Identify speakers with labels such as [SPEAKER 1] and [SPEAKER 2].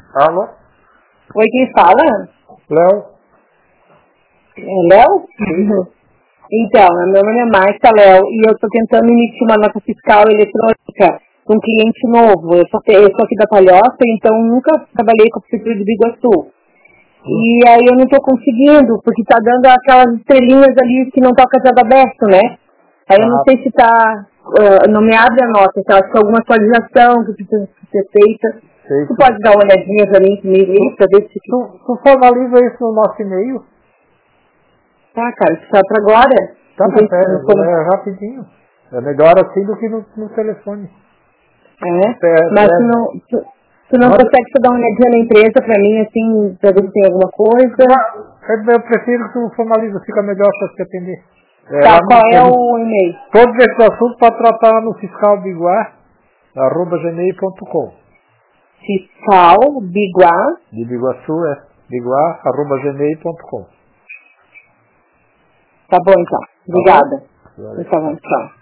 [SPEAKER 1] Alô?
[SPEAKER 2] Oi, quem fala?
[SPEAKER 1] Léo?
[SPEAKER 2] É Léo? Então, meu nome é Marta, Léo, e eu estou tentando emitir uma nota fiscal eletrônica para um cliente novo. Eu sou aqui da Palhoça, então nunca trabalhei com a Prefeitura de Biguaçu. E aí eu não estou conseguindo, porque está dando aquelas estrelinhas ali que não toca de aberto, né? Aí eu não sei se está, não me abre a nota, se acho que alguma atualização que precisa ser feita. Tu pode dar uma olhadinha para mim comigo aí, para ver se...
[SPEAKER 1] Tu formaliza isso no nosso e-mail?
[SPEAKER 2] Tá, cara, isso tá pra agora.
[SPEAKER 1] Tá, é rapidinho. É melhor assim do que no telefone.
[SPEAKER 2] Mas tu não consegue só dar uma olhadinha na empresa pra mim, assim, pra ver se tem alguma coisa?
[SPEAKER 1] Eu prefiro que tu formaliza, fica melhor pra te atender.
[SPEAKER 2] Tá, qual é o e-mail?
[SPEAKER 1] Todos esses assuntos para tratar no fiscalbiguá@gmail.com.
[SPEAKER 2] Fiscal Biguá
[SPEAKER 1] de Biguaçu biguá@gmail.com.
[SPEAKER 2] Tá bom, então. Obrigada. Tá bom, tchau.